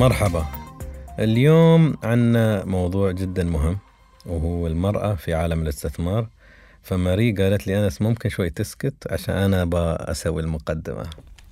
مرحبا. اليوم عنا موضوع جدا مهم وهو المرأة في عالم الاستثمار. فماري قالت لي أنس ممكن شوي تسكت عشان أنا بأسوي المقدمة.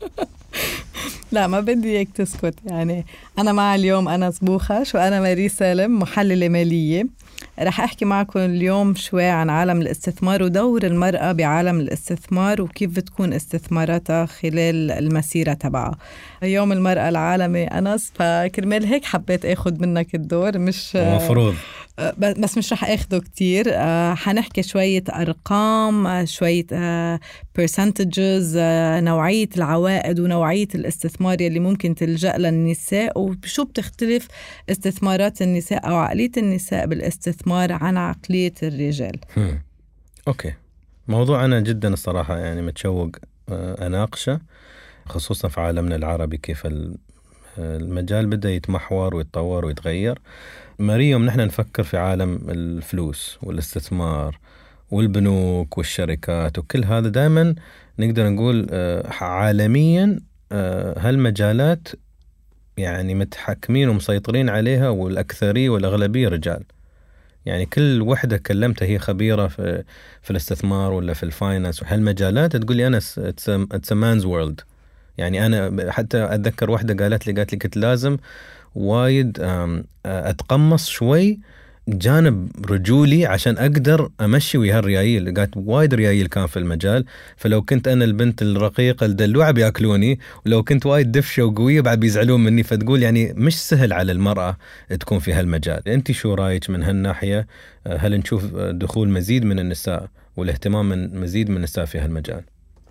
لا، ما بدي اياك تسكت. يعني أنا مع اليوم أنس بوخش وأنا ماري سالم محللة مالية. رح أحكي معكم اليوم شوي عن عالم الاستثمار ودور المرأة بعالم الاستثمار وكيف بتكون استثماراتها خلال المسيرة تبعها. يوم المرأة العالمي أنس، فكرمال هيك حبيت أخذ منك الدور. مش مفروض بس مش رح أخده كتير. حنحكي شوية أرقام، شوية percentages، نوعية العوائد ونوعية الاستثمار يلي ممكن تلجأ للنساء، وشو بتختلف استثمارات النساء أو عقلية النساء بالاستثمار عن عقلية الرجال. أوكي، موضوع أنا جدا الصراحة يعني متشوق أناقشه، خصوصا في عالمنا العربي كيف المجال بدأ يتمحور ويتطور ويتغير. مريم نحن نفكر في عالم الفلوس والاستثمار والبنوك والشركات وكل هذا، دائما نقدر نقول عالميا هالمجالات يعني متحكمين ومسيطرين عليها، والأكثرية والأغلبية رجال. يعني كل وحدة كلمتها هي خبيرة في الاستثمار ولا في الفاينانس وهالمجالات تقول لي أنا it's a man's world. يعني أنا حتى أتذكر واحدة قالت لي كنت لازم وايد أتقمص شوي جانب رجولي عشان أقدر أمشي ويا هالريايل. قالت وايد ريايل كان في المجال، فلو كنت أنا البنت الرقيقة الدلوعة بيأكلوني، ولو كنت وايد دفشة وقوية بعد بيزعلون مني. فتقول يعني مش سهل على المرأة تكون في هالمجال. أنت شو رأيك من هالناحية؟ هل نشوف دخول مزيد من النساء والاهتمام من مزيد من النساء في هالمجال؟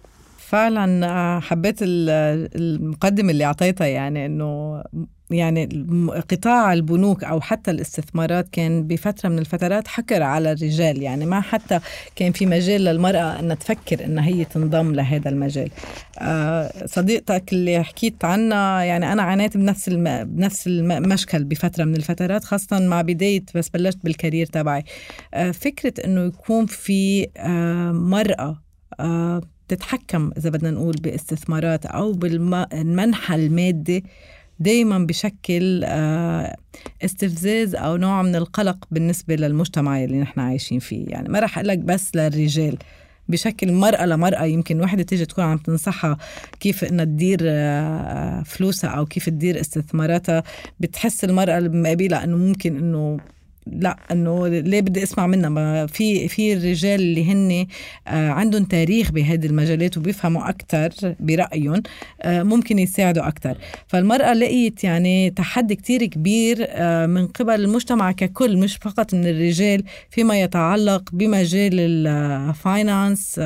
فعلا حبيت المقدمة اللي أعطيتها، يعني أنه يعني قطاع البنوك أو حتى الاستثمارات كان بفترة من الفترات حكر على الرجال. يعني ما حتى كان في مجال للمرأة أن تفكر أن هي تنضم لهذا المجال. صديقتك اللي حكيت عنها، يعني أنا عانيت بنفس المشكل بفترة من الفترات، خاصة مع بداية بس بلشت بالكارير تبعي. فكرة أنه يكون في مرأة تتحكم إذا بدنا نقول باستثمارات أو بالمنحى المادي دايما بشكل استفزاز أو نوع من القلق بالنسبة للمجتمع اللي نحن عايشين فيه. يعني ما رح أقولك بس للرجال، بشكل مرأة لمرأة. يمكن واحدة تيجي تكون عم تنصحها كيف إنها تدير فلوسها أو كيف تدير استثماراتها، بتحس المرأة المقابلة إنه ممكن إنه لا، انه ليه بدي اسمع منها؟ ما في الرجال اللي هن عندهم تاريخ بهذه المجالات وبيفهموا اكثر برايهم، ممكن يساعدوا اكثر. فالمراه لقيت يعني تحدي كتير كبير من قبل المجتمع ككل، مش فقط من الرجال، فيما يتعلق بمجال الفاينانس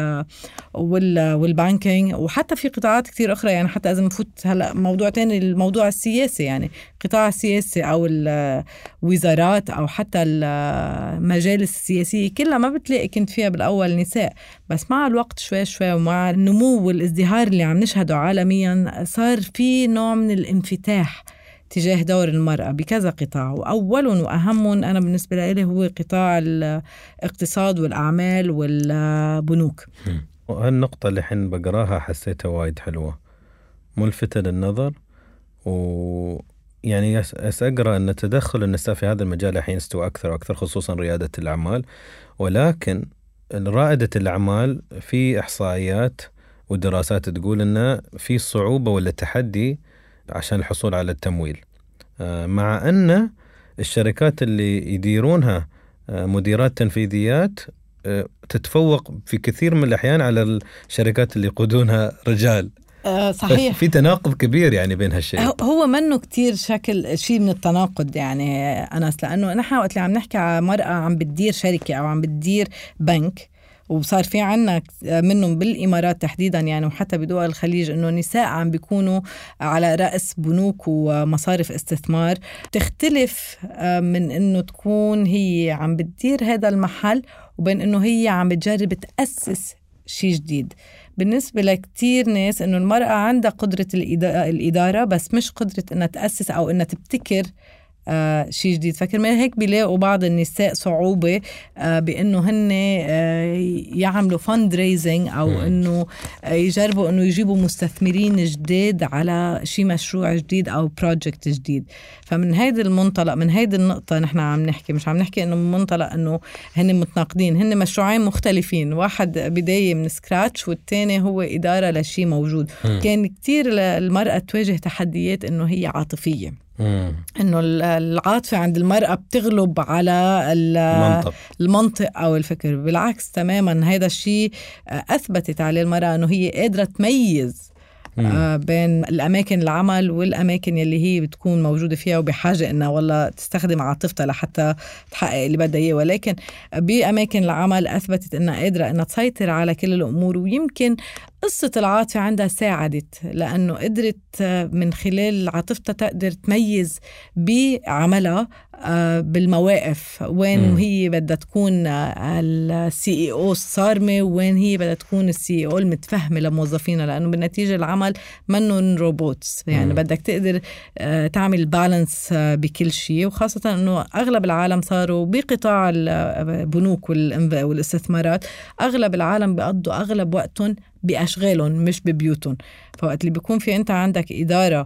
والبانكينج، وحتى في قطاعات كتير اخرى. يعني حتى اذا نفوت هلا موضوع تاني، الموضوع السياسي، يعني قطاع السياسي او الوزارات او حتى المجالس السياسية كلها ما بتلاقي كنت فيها بالأول نساء. بس مع الوقت شوي شوي ومع النمو والازدهار اللي عم نشهده عالميا، صار في نوع من الانفتاح تجاه دور المرأة بكذا قطاع، وأولهم وأهمهم أنا بالنسبة لي هو قطاع الاقتصاد والأعمال والبنوك. وهالنقطة اللي حين بقراها حسيتها وايد حلوة، ملفتة للنظر. يعني أقرأ أن تدخل النساء في هذا المجال الحين استوى أكثر وأكثر، خصوصا ريادة الأعمال. ولكن رائدة الأعمال في إحصائيات ودراسات تقول أن في صعوبة ولا تحدي عشان الحصول على التمويل، مع أن الشركات اللي يديرونها مديرات تنفيذيات تتفوق في كثير من الأحيان على الشركات اللي يقودونها رجال. صحيح، في تناقض كبير يعني بين هالشيء. هو منه كتير شيء من التناقض. يعني أنس، لأنه نحن وقت اللي عم نحكي على مرأة عم بتدير شركة أو عم بتدير بنك، وصار في عنا منهم بالإمارات تحديدا يعني، وحتى بدول الخليج، إنه نساء عم بيكونوا على رأس بنوك ومصارف استثمار، تختلف من إنه تكون هي عم بتدير هذا المحل وبين إنه هي عم بتجرب تأسس شيء جديد. بالنسبة لكتير ناس إنه المرأة عندها قدرة الإدارة، بس مش قدرة إنها تأسس أو إنها تبتكر شيء جديد. فكرمال هيك بيلاقوا بعض النساء صعوبة بأنه هن يعملوا فند ريزنج أو أنه يجربوا أنه يجيبوا مستثمرين جديد على شيء مشروع جديد أو بروجكت جديد. فمن هيدا المنطلق، من هيدا النقطة نحن عم نحكي، مش عم نحكي أنه من منطلق أنه هن متناقضين، هن مشروعين مختلفين، واحد بداية من سكراتش والتاني هو إدارة لشيء موجود. كان كتير المرأة تواجه تحديات أنه هي عاطفية، إنه العاطفة عند المرأة بتغلب على المنطق أو الفكر. بالعكس تماما، هذا الشيء أثبتت عليه المرأة أنه هي قادرة تميز بين الأماكن العمل والأماكن يلي هي بتكون موجودة فيها وبحاجة إنها والله تستخدم عاطفتها لحتى تحقق اللي بدها إياه. ولكن بأماكن العمل أثبتت إنها قادرة إنها تسيطر على كل الأمور. ويمكن قصة العاطفة عندها ساعدت، لأنه قدرت من خلال عاطفتها تقدر تميز بعملها بالمواقف وين هي بدها تكون السي او الصارمة وين هي بدها تكون السي او المتفهمة لموظفينها، لأنه بالنتيجة العمل منهم روبوتس، يعني بدك تقدر تعمل بالانس بكل شيء. وخاصة أنه أغلب العالم صاروا بقطاع البنوك والاستثمارات، أغلب العالم بيقضوا أغلب وقتهم بأشغالهم مش ببيوتهم. فوقت اللي بيكون في أنت عندك إدارة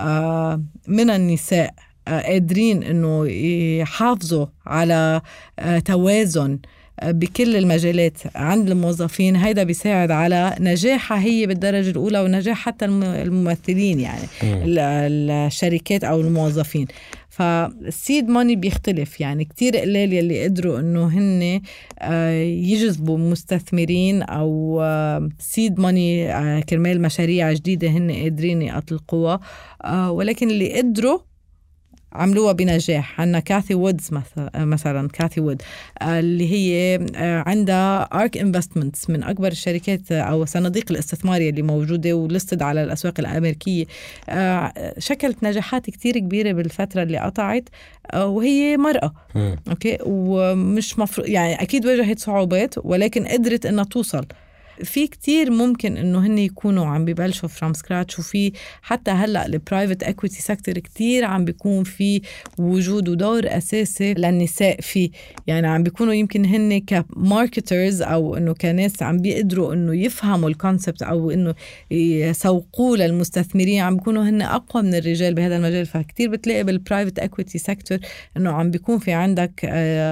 من النساء قادرين إنه يحافظوا على توازن بكل المجالات عند الموظفين، هيدا بيساعد على نجاحها هي بالدرجة الأولى ونجاح حتى الممثلين، يعني الشركات أو الموظفين. فالسيد ماني بيختلف، يعني كتير قليل يلي قدروا إنه هن يجذبوا مستثمرين أو سيد ماني كرمال مشاريع جديدة هن قادرين يطلقوها، ولكن اللي قدروا عملوها بنجاح. عنا كاثي وودز مثلا كاثي وود اللي هي عندها آرك انفستمنتس، من أكبر الشركات أو صناديق الاستثمار اللي موجودة ولستد على الأسواق الأمريكية. شكلت نجاحات كتير كبيرة بالفترة اللي قطعت، وهي مرأة. أوكي، ومش يعني أكيد واجهت صعوبات ولكن قدرت إنها توصل. في كتير ممكن إنه هن يكونوا عم ببلشوا from scratch، وفي حتى هلأ البرايفت equity sector كتير عم بيكون في وجود ودور أساسي للنساء فيه. يعني عم بيكونوا يمكن هن كماركترز أو إنه كناس عم بيقدروا إنه يفهموا الكونسبت أو إنه يسوقوا للمستثمرين، عم بيكونوا هن أقوى من الرجال بهذا المجال. فكتير بتلاقي بالبرايفت equity sector إنه عم بيكون في عندك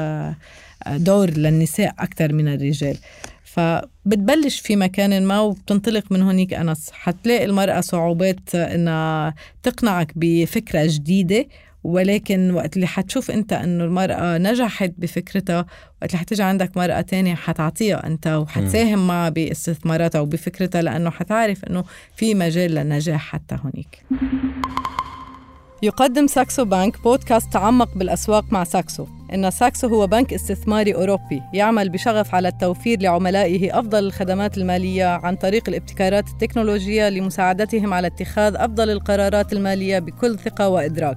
دور للنساء أكتر من الرجال. فبتبلش في مكان ما وبتنطلق من هونيك أنس. حتلاقي المرأة صعوبات إنها تقنعك بفكرة جديدة، ولكن وقت اللي حتشوف أنت أنه المرأة نجحت بفكرتها، وقت اللي حتجي عندك مرأة تانية حتعطيها أنت وحتساهم معها باستثماراتها وبفكرتها، لأنه حتعرف أنه في مجال للنجاح حتى هونيك. يقدم ساكسو بانك بودكاست تعمق بالأسواق مع ساكسو. إن ساكسو هو بنك استثماري أوروبي يعمل بشغف على التوفير لعملائه أفضل الخدمات المالية عن طريق الابتكارات التكنولوجية لمساعدتهم على اتخاذ أفضل القرارات المالية بكل ثقة وإدراك.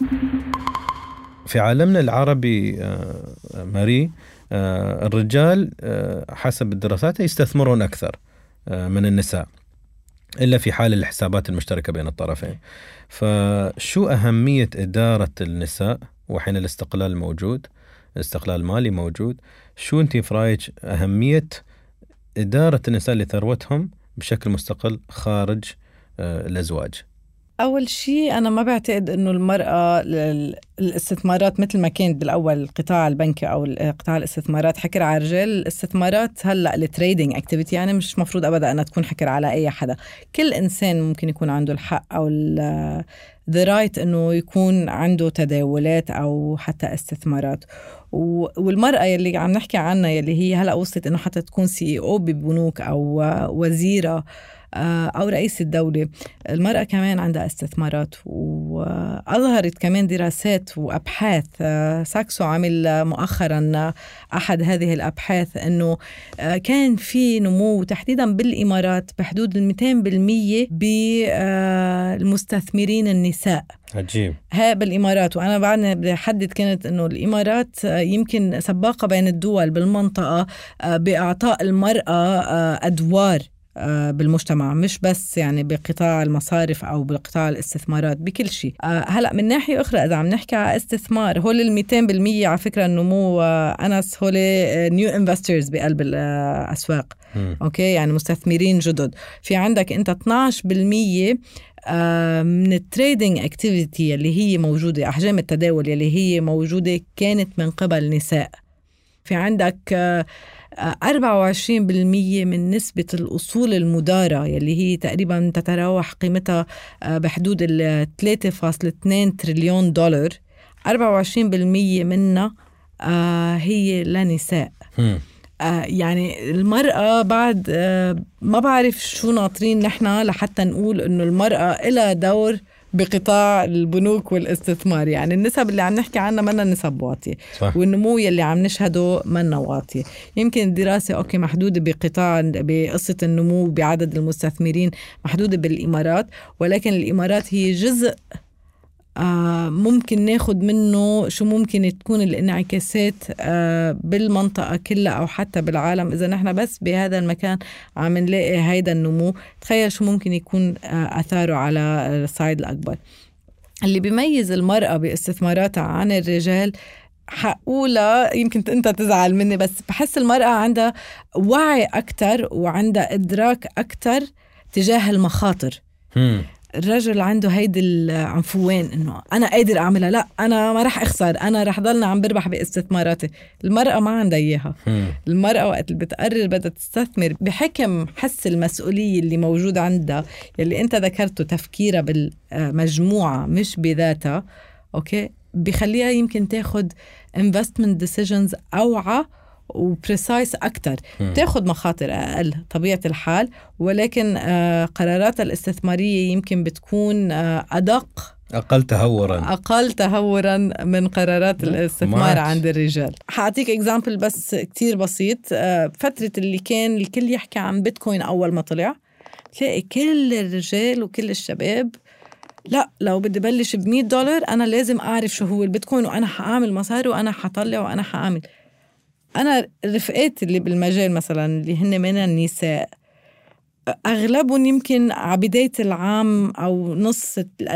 في عالمنا العربي ماري، الرجال حسب الدراسات يستثمرون أكثر من النساء، إلا في حال الحسابات المشتركة بين الطرفين. فشو أهمية إدارة النساء وحين الاستقلال موجود، الاستقلال المالي موجود؟ شو أنتي في رأيك أهمية إدارة النساء لثروتهم بشكل مستقل خارج الأزواج؟ أول شيء أنا ما بعتقد أنه المرأة الاستثمارات مثل ما كانت بالأول القطاع البنكي أو قطاع الاستثمارات حكر على الرجال. الاستثمارات هلأ التريدينج اكتيفيتي يعني مش مفروض أبدا أنها تكون حكر على أي حدا. كل إنسان ممكن يكون عنده الحق أو the right أنه يكون عنده تداولات أو حتى استثمارات. والمرأة يلي عم نحكي عنها يلي هي هلأ وصلت أنه حتى تكون CEO ببنوك أو وزيرة أو رئيس الدولة، المرأة كمان عندها استثمارات. وأظهرت كمان دراسات وأبحاث، ساكسو عمل مؤخرا أحد هذه الأبحاث أنه كان في نمو تحديدا بالإمارات بحدود 200% بالمستثمرين النساء. عجيب. ها بالإمارات. وأنا بعدنا بحدد كانت أنه الإمارات يمكن سباقة بين الدول بالمنطقة بإعطاء المرأة أدوار بالمجتمع، مش بس يعني بقطاع المصارف أو بقطاع الاستثمارات، بكل شيء. هلأ من ناحية أخرى إذا عم نحكي على استثمار، هول 200% على فكرة النمو أنس، هول نيو انفسترز بقلب الأسواق. أوكي، يعني مستثمرين جدد. في عندك أنت 12% من التريدينج اكتيفيتي اللي هي موجودة، أحجام التداول اللي هي موجودة كانت من قبل نساء. في عندك 24% من نسبة الأصول المدارة يلي هي تقريبا تتراوح قيمتها بحدود 3.2 تريليون دولار، 24% منها هي لنساء. يعني المرأة بعد ما بعرف شو ناطرين نحن لحتى نقول إنه المرأة إلها دور بقطاع البنوك والاستثمار. يعني النسب اللي عم نحكي عنها منا نسب واطية، والنمو اللي عم نشهده منا واطية. يمكن الدراسة أوكي محدودة بقصة النمو بعدد المستثمرين محدودة بالإمارات، ولكن الإمارات هي جزء ممكن ناخد منه شو ممكن تكون الانعكاسات بالمنطقة كلها أو حتى بالعالم. إذا نحن بس بهذا المكان عم نلاقي هيدا النمو، تخيل شو ممكن يكون أثاره على الصعيد الأكبر. اللي بيميز المرأة باستثماراتها عن الرجال، حقولها يمكن أنت تزعل مني، بس بحس المرأة عندها وعي أكتر وعندها إدراك أكتر تجاه المخاطر. الرجل عنده هيدي العنفوان إنه أنا قادر أعملها، لا أنا ما رح أخسر، أنا رح ضلنا عم بربح باستثماراتي. المرأة ما عندها إياها. المرأة وقت اللي بتقرر بدها تستثمر بحكم حس المسؤولية اللي موجود عندها، يلي أنت ذكرته، تفكيرها بالمجموعة مش بذاتها، أوكي، بيخليها يمكن تاخد investment decisions أوعى وبريسايس أكتر، تاخد مخاطر أقل طبيعة الحال، ولكن قرارات الاستثمارية يمكن بتكون أدق، أقل تهورا من قرارات الاستثمار عند الرجال. حأعطيك إكزامبل بس كتير بسيط. فترة اللي كان الكل يحكي عن بيتكوين أول ما طلع، تلاقي كل الرجال وكل الشباب، لا لو بدي بلش $100 أنا لازم أعرف شو هو البيتكوين، وأنا حأعمل مصاري، وأنا حطلع، وأنا حأعمل. أنا رفقات اللي بالمجال مثلا اللي هن من النساء، أغلبهم يمكن عبداية العام أو نص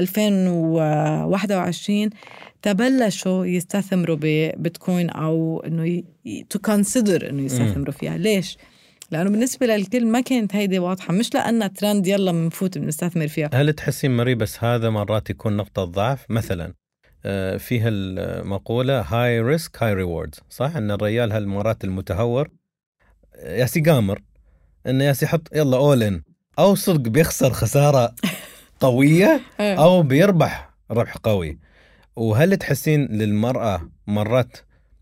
2021 تبلشوا يستثمروا ببيتكوين، أو إنه تكونسيدر إنه يستثمروا فيها. ليش؟ لأنه بالنسبة للكل ما كانت هيدي واضحة، مش لأنها ترند يلا منفوت بنستثمر فيها. هل تحسين مري بس هذا مرات يكون نقطة ضعف؟ مثلا فيها المقولة high risk high rewards، صح؟ أن الرجال هالمرات المتهور ياسي قامر أنه ياسي يحط يلا all in، أو صدق بيخسر خسارة قوية أو بيربح ربح قوي. وهل تحسين للمرأة مرات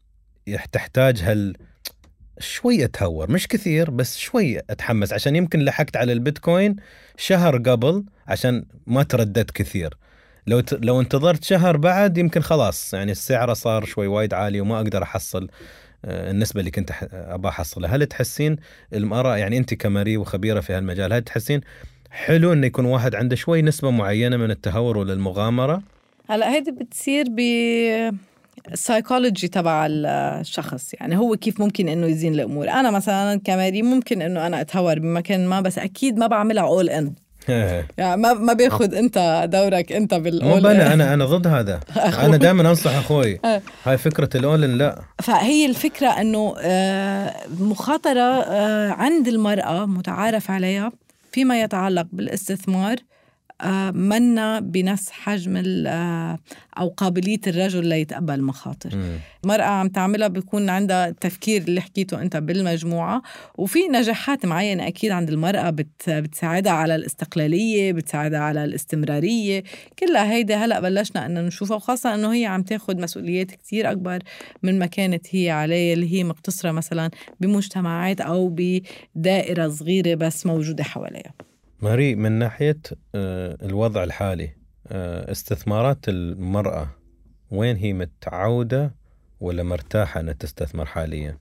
تحتاج شوية تهور، مش كثير بس شوية أتحمس، عشان يمكن لحقت على البيتكوين شهر قبل عشان ما تردد كثير، لو انتظرت شهر بعد يمكن خلاص يعني السعر صار شوي وايد عالي وما أقدر أحصل النسبة اللي كنت أبغى أحصلها. هل تحسين المرأة، يعني أنت كماري وخبيرة في هالمجال، هل تحسين حلو إنه يكون واحد عنده شوي نسبة معينة من التهور وللمغامرة؟ هلأ هيدي بتصير السايكولوجي تبع الشخص، يعني هو كيف ممكن انه يزين الامور. انا مثلا كماري ممكن انه انا اتهور بمكان ما، بس اكيد ما بعملها اول ان، يعني ما بياخد انت دورك انت بالاول ان. انا ضد هذا. انا دائما انصح اخوي هاي فكره الاول ان لا. فهي الفكره انه مخاطره عند المراه متعارف عليها فيما يتعلق بالاستثمار منا بنفس حجم أو قابلية الرجل ليتقبل المخاطر. المرأة عم تعملها بيكون عندها التفكير اللي حكيته أنت بالمجموعة، وفي نجاحات معينة أكيد عند المرأة بتساعدها على الاستقلالية، بتساعدها على الاستمرارية. كلها هيدا هلأ بلشنا أن نشوفها، وخاصة أنه هي عم تاخد مسؤوليات كتير أكبر من ما كانت هي عليه، اللي هي مقتصرة مثلا بمجتمعات أو بدائرة صغيرة بس موجودة حواليها. ماري، من ناحية الوضع الحالي، استثمارات المرأة وين هي متعودة ولا مرتاحة أن تستثمر حاليا؟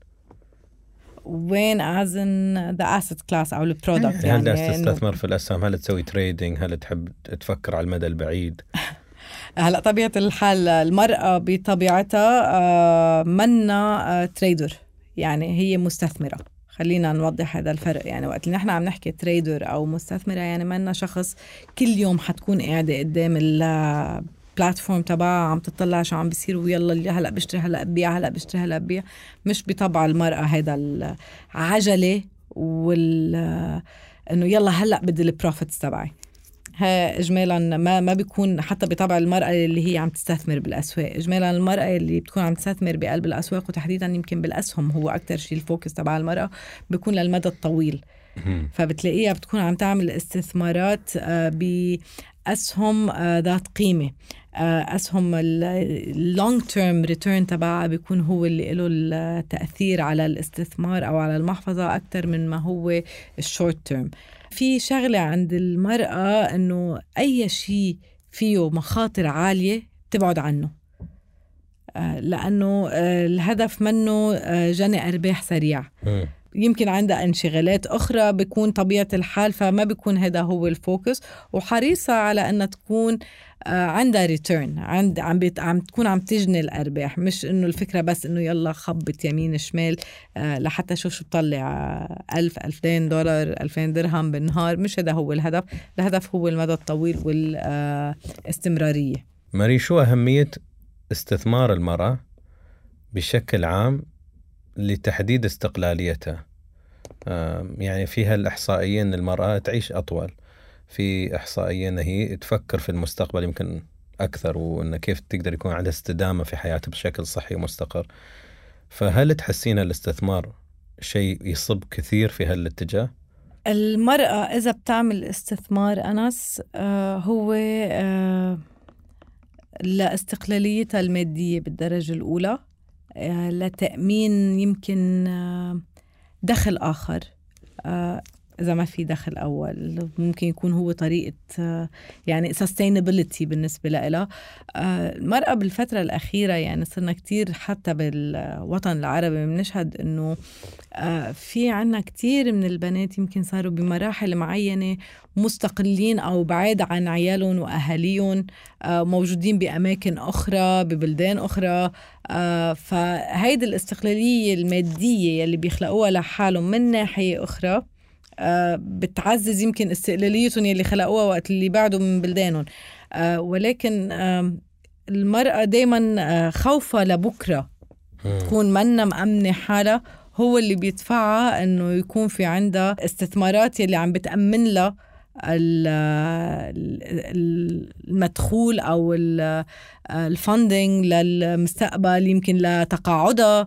وين أعزن the asset class أو البرودكت؟ يعني هل تستثمر في الأسهم؟ هل تسوي تريدينج؟ هل تحب تفكر على المدى البعيد؟ هلأ طبيعة الحال المرأة بطبيعتها منا تريدر، يعني هي مستثمرة، خلينا نوضح هذا الفرق. يعني وقت اللي نحن عم نحكي تريدر أو مستثمرة، يعني منا شخص كل يوم حتكون قاعدة قدام البلاتفورم تبعها عم تطلع شو عم بيصير، ويلا هلأ بشتري هلأ ببيع هلأ بشتري هلأ ببيع. مش بطبع المرأة هذا العجلة إنه يلا هلأ بدي البروفيتس تبعي. ها إجمالا ما بيكون حتى بطبع المرأة اللي هي عم تستثمر بالأسواق. إجمالا المرأة اللي بتكون عم تستثمر بقلب الأسواق، وتحديدا يمكن بالأسهم هو أكتر شيء الفوكس تبع المرأة، بيكون للمدى الطويل. فبتلاقيها بتكون عم تعمل استثمارات بأسهم ذات قيمة، أسهم اللونج تيرم ريتيرن تبعها بيكون هو اللي له التأثير على الاستثمار أو على المحفظة أكتر من ما هو الشورت تيرم. في شغلة عند المرأة إنه أي شيء فيه مخاطر عالية تبعد عنه، لأنه الهدف منه جني أرباح سريع. يمكن عندها انشغالات أخرى بيكون طبيعة الحال، فما بيكون هذا هو الفوكس، وحريصة على أن تكون عندها ريتيرن، عم تكون عم تجني الأرباح. مش إنه الفكرة بس إنه يلا خبط يمين شمال لحتى شو بطلع 1000 دولار 2000 درهم بالنهار. مش هذا هو الهدف. الهدف هو المدى الطويل والاستمرارية. ماري، شو أهمية استثمار المرأة بشكل عام لتحديد استقلاليتها؟ يعني فيها الإحصائية أن المرأة تعيش أطول، في إحصائية أن هي تفكر في المستقبل يمكن أكثر، وأن كيف تقدر يكون عندها استدامة في حياتها بشكل صحي ومستقر. فهل تحسين الاستثمار شيء يصب كثير في هالاتجاه؟ المرأة إذا بتعمل استثمار أنس هو لاستقلاليتها المادية بالدرجة الأولى، لتأمين يمكن دخل آخر. إذا ما في دخل أول ممكن يكون هو طريقة يعني sustainability بالنسبة لها. المرأة بالفترة الأخيرة يعني صرنا كتير حتى بالوطن العربي بنشهد إنه في عنا كتير من البنات يمكن صاروا بمراحل معينة مستقلين أو بعيد عن عيالهم وأهاليهم، موجودين بأماكن أخرى ببلدان أخرى. فهيدي الاستقلالية المادية اللي بيخلقوها لحالهم من ناحية أخرى بتعزز يمكن استقلاليتهم اللي خلقوها وقت اللي بعدوا من بلدانهم. ولكن المرأة دايما خوفها لبكرة تكون منا مأمنة حالها هو اللي بيدفعها انه يكون في عندها استثمارات اللي عم بتأمن لها المدخول او الفاندنج للمستقبل، يمكن لتقاعدها.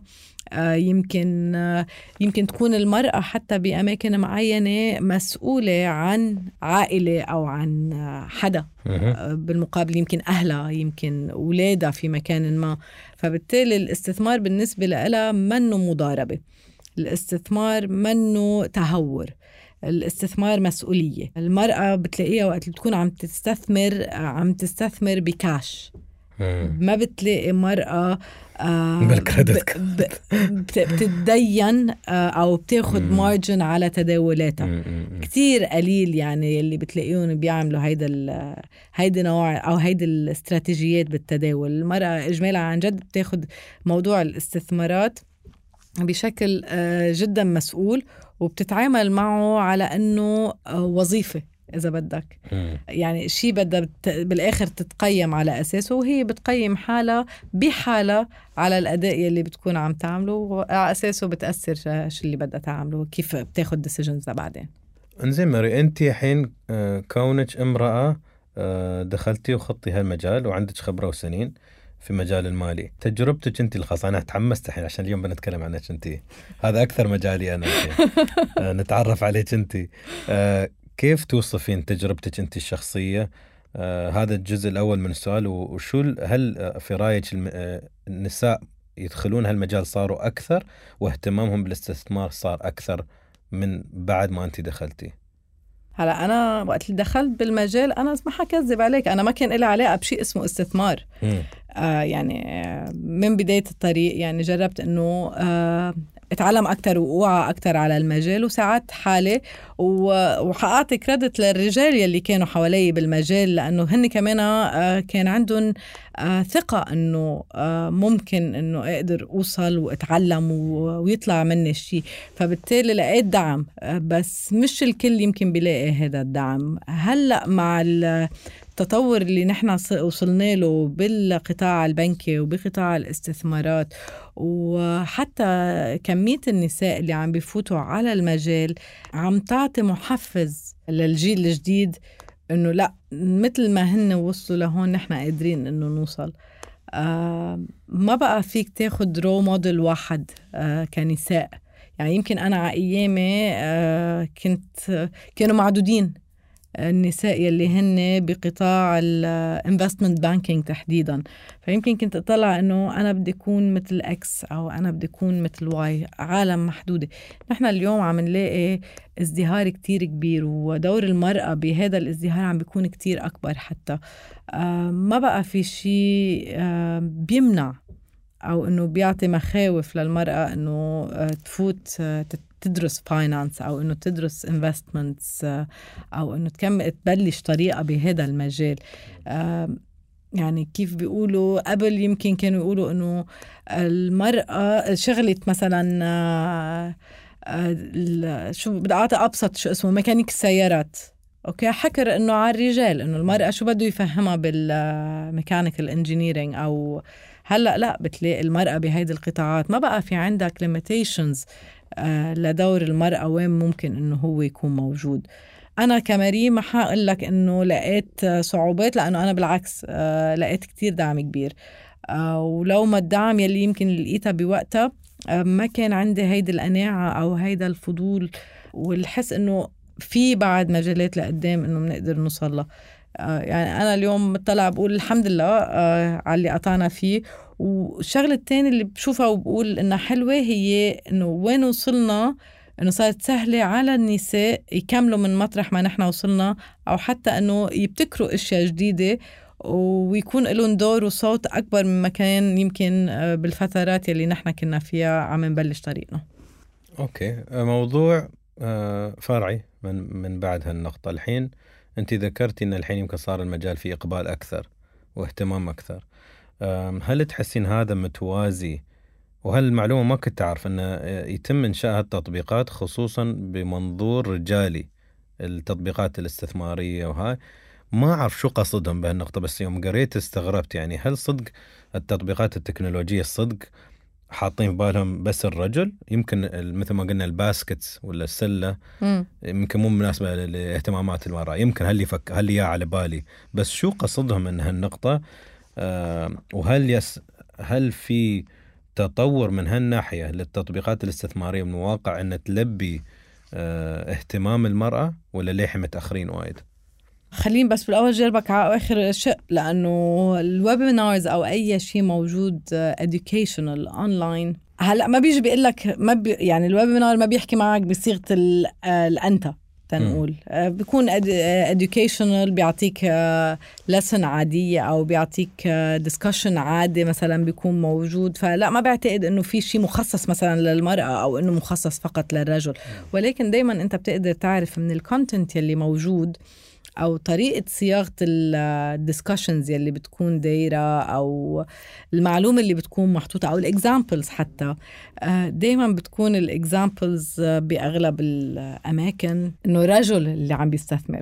يمكن تكون المرأة حتى بأماكن معينة مسؤولة عن عائلة أو عن حدا، بالمقابل يمكن أهلها يمكن أولادها في مكان ما. فبالتالي الاستثمار بالنسبة لها منه مضاربة، الاستثمار منه تهور، الاستثمار مسؤولية. المرأة بتلاقيها وقت بتكون عم تستثمر بكاش. ما بتلاقي مرأة بتتدين أو بتاخد مارجن على تداولاتها. كتير قليل يعني اللي بتلاقيهم بيعملوا هيدا نوع أو هيدا الاستراتيجيات بالتداول. المرأة إجمالا عن جد بتاخد موضوع الاستثمارات بشكل جدا مسؤول، وبتتعامل معه على أنه وظيفة إذا بدك. يعني شيء بدها بالآخر تتقيم على أساسه، وهي بتقيم حالها بحالها على الأداء اللي بتكون عم تعمله، وعلى أساسه بتأثر شو اللي بدها تعمله، كيف بتاخد ديسيجنز بعدين. انزين ماري، أنت الحين كونك امرأة دخلتي وخطي هالمجال وعندك خبرة وسنين في مجال المالي، تجربتك أنت الخاصة. أنا تحمست الحين عشان اليوم بنتكلم عنك أنت، هذا أكثر مجالي أنا نتعرف عليك أنت. كيف توصفين تجربتك أنت الشخصية؟ هذا الجزء الأول من السؤال. وشو هل في رأيك النساء يدخلون هالمجال صاروا أكثر، واهتمامهم بالاستثمار صار أكثر من بعد ما أنت دخلتي؟ هلا أنا وقت اللي دخلت بالمجال أنا ما حكذب عليك، أنا ما كان إلي علاقة بشيء اسمه استثمار. يعني من بداية الطريق يعني جربت إنه اتعلم أكتر ووعى أكتر على المجال وساعدت حالي وحققت كريدت للرجال يلي كانوا حوالي بالمجال، لأنه هن كمان كان عندهم ثقة أنه ممكن أنه أقدر أوصل وأتعلم ويطلع مني الشيء. فبالتالي لقيت دعم، بس مش الكل يمكن بيلاقي هذا الدعم. هلأ مع التطور اللي نحن وصلنا له بالقطاع البنكي وبقطاع الاستثمارات، وحتى كمية النساء اللي عم بيفوتوا على المجال عم تعطي محفز للجيل الجديد إنه لا، مثل ما هن وصلوا لهون نحن قادرين إنه نوصل. ما بقى فيك تاخد رو موديل واحد كنساء. يعني يمكن أنا على أيامي كانوا معدودين النساء يلي هن بقطاع الانفستمنت بانكينج تحديدا، فيمكن كنت اطلع انه انا بدي اكون مثل اكس او انا بدي اكون مثل واي، عالم محدودة. نحن اليوم عم نلاقي ازدهار كتير كبير، ودور المرأة بهذا الازدهار عم بيكون كتير اكبر. حتى ما بقى في شيء بيمنع أو إنه بيعطي مخاوف للمرأة إنه تفوت تدرس فاينانس أو إنه تدرس انفستمنتس أو إنه تبلش طريقة بهذا المجال. يعني كيف بيقولوا قبل، يمكن كانوا يقولوا إنه المرأة شغلت مثلا شو بدي أعطي أبسط شو اسمه ميكانيك السيارات، أوكي، حكر إنه على الرجال إنه المرأة شو بده يفهمها بالميكانيكال انجينيرينج. أو هلأ لا، بتلاقي المرأة بهيدي القطاعات ما بقى في عندك limitations لدور المرأة وين ممكن إنه هو يكون موجود. أنا كمريم ما حقول لك إنه لقيت صعوبات، لأنه أنا بالعكس لقيت كتير دعم كبير. ولو ما الدعم يلي يمكن لقيتها بوقتها ما كان عندي هيدي القناعة أو هيدا الفضول والحس إنه في بعد مجالات لقدام إنه بنقدر نوصل له. يعني أنا اليوم مطلع بقول الحمد لله على اللي قطعنا فيه. والشغلة التانية اللي بشوفها وبقول إنها حلوة هي إنه وين وصلنا، إنه صارت سهلة على النساء يكملوا من مطرح ما نحن وصلنا، أو حتى إنه يبتكروا أشياء جديدة ويكون لهم دور وصوت أكبر مما كان يمكن بالفترات اللي نحن كنا فيها عم نبلش طريقنا. أوكي، موضوع فرعي من بعد هالنقطة. الحين أنت ذكرتي إن الحين يمكن صار المجال فيه إقبال أكثر واهتمام أكثر. هل تحسين هذا متوازي؟ وهل المعلومة ما كنت أعرف أن يتم إنشاء التطبيقات خصوصا بمنظور رجالي، التطبيقات الاستثمارية، وهاي ما أعرف شو قصدهم بهالنقطة، بس يوم قريت استغربت. يعني هل صدق التطبيقات التكنولوجية الصدق حاطين في بالهم بس الرجل؟ يمكن مثل ما قلنا الباسكتس ولا السلة يمكن مو مناسبة لاهتمامات المرأة، يمكن هل يا على بالي، بس شو قصدهم من هالنقطة؟ هل في تطور من هالناحية للتطبيقات الاستثمارية من واقع أن تلبي اهتمام المرأة، ولا ليه متأخرين وايد؟ خليني بس بالأول جربك على آخر شيء، لأنه الويبينارز أو أي شيء موجود educational online هلأ ما بيجي بيقول لك يعني الويبينار ما بيحكي معك بصيغة الأنت تنقول، بيكون educational، بيعطيك lesson عادية أو بيعطيك discussion عادي مثلا بيكون موجود. فلا ما بعتقد إنه في شيء مخصص مثلا للمرأة أو إنه مخصص فقط للرجل، ولكن دايما أنت بتقدر تعرف من الكونتنت يلي موجود أو طريقة صياغة الديسكشنز يلي بتكون دايرة أو المعلومة اللي بتكون محطوطة أو الإكزامبلز. حتى دايما بتكون الإكزامبلز بأغلب الأماكن إنه رجل اللي عم بيستثمر.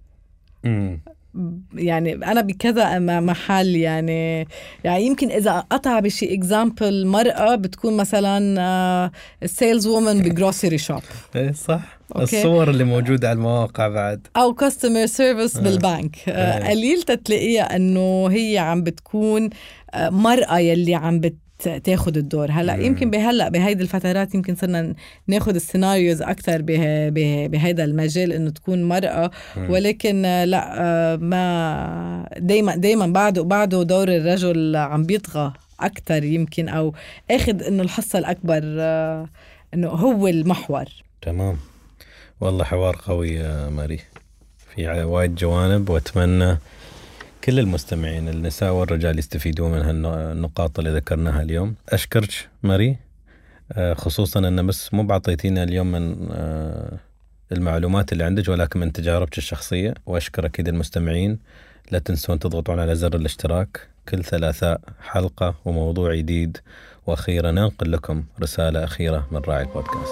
يعني أنا بكذا محل يعني يمكن إذا قطع بشي إكزامبل مرأة بتكون مثلا سيلز وومن بجروسري شوب، صح. الصور اللي موجودة على المواقع بعد، أو كاستمر سيرفيس بالبنك، قليل تتلاقيها أنه هي عم بتكون مرأة يلي عم تاخد الدور. هلأ يمكن بهيدا الفترات يمكن صرنا ناخد السيناريوز أكتر بهيدا المجال إنه تكون مرأة، ولكن لا، ما دايما بعده دور الرجل عم بيطغى أكتر يمكن، أو أخذ إنه الحصة الأكبر إنه هو المحور. تمام. والله حوار قوي يا ماري، في وايد جوانب، وأتمنى كل المستمعين النساء والرجال يستفيدوا من هالنقاط اللي ذكرناها اليوم. أشكرك ماري، خصوصا أن بس مو بعطيتينا اليوم من المعلومات اللي عندك ولكن من تجاربك الشخصية. وأشكر أكيد المستمعين، لا تنسون تضغطون على زر الاشتراك. كل ثلاثاء حلقة وموضوع جديد. وأخيرا ننقل لكم رسالة أخيرة من راعي البودكاست.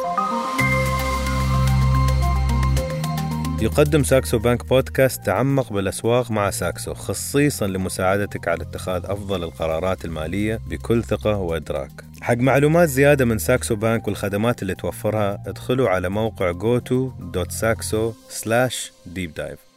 يقدم ساكسو بانك بودكاست تعمق بالأسواق مع ساكسو، خصيصا لمساعدتك على اتخاذ أفضل القرارات المالية بكل ثقة وإدراك. حق معلومات زيادة من ساكسو بانك والخدمات اللي توفرها ادخلوا على موقع goto.saxo/deepdive.